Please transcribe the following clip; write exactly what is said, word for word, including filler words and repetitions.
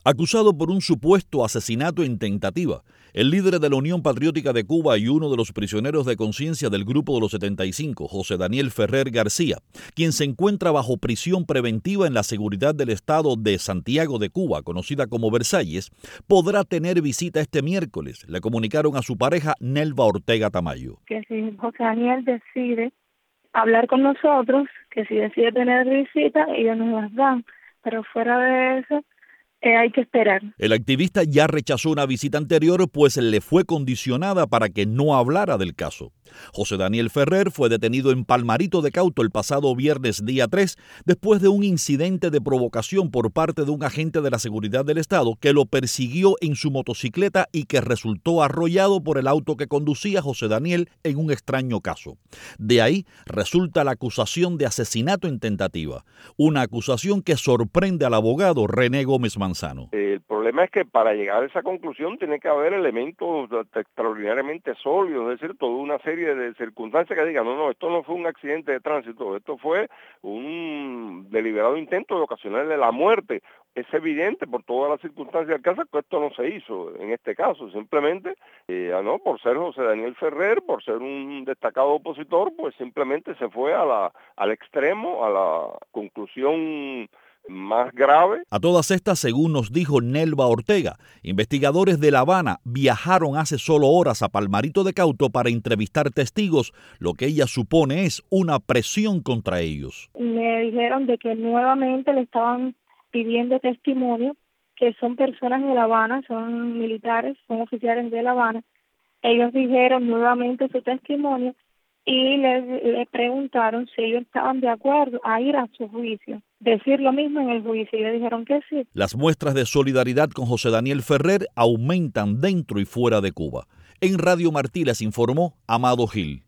Acusado por un supuesto asesinato en tentativa, el líder de la Unión Patriótica de Cuba y uno de los prisioneros de conciencia del Grupo de los setenta y cinco, José Daniel Ferrer García, quien se encuentra bajo prisión preventiva en la seguridad del Estado de Santiago de Cuba, conocida como Versalles, podrá tener visita este miércoles, le comunicaron a su pareja Nelva Ortega Tamayo. Que si José Daniel decide hablar con nosotros, que si decide tener visita, ellos nos las dan, pero fuera de eso, Eh, hay que esperar. El activista ya rechazó una visita anterior, pues le fue condicionada para que no hablara del caso. José Daniel Ferrer fue detenido en Palmarito de Cauto el pasado viernes día tres, después de un incidente de provocación por parte de un agente de la seguridad del Estado que lo persiguió en su motocicleta y que resultó arrollado por el auto que conducía José Daniel en un extraño caso. De ahí resulta la acusación de asesinato en tentativa, una acusación que sorprende al abogado René Gómez Manzano. El problema es que para llegar a esa conclusión tiene que haber elementos extraordinariamente sólidos, es decir, toda una serie de circunstancias que digan, no, no, esto no fue un accidente de tránsito, esto fue un deliberado intento de ocasionarle la muerte. Es evidente por todas las circunstancias del caso que esto no se hizo en este caso, simplemente, eh, no, por ser José Daniel Ferrer, por ser un destacado opositor, pues simplemente se fue a la, al extremo, a la conclusión más grave. A todas estas, según nos dijo Nelva Ortega, investigadores de La Habana viajaron hace solo horas a Palmarito de Cauto para entrevistar testigos, lo que ella supone es una presión contra ellos. Me dijeron de que nuevamente le estaban pidiendo testimonio, que son personas de La Habana, son militares, son oficiales de La Habana. Ellos dijeron nuevamente su testimonio y le, le preguntaron si ellos estaban de acuerdo a ir a su juicio, decir lo mismo en el juicio, y le dijeron que sí. Las muestras de solidaridad con José Daniel Ferrer aumentan dentro y fuera de Cuba. En Radio Martí les informó Amado Gil.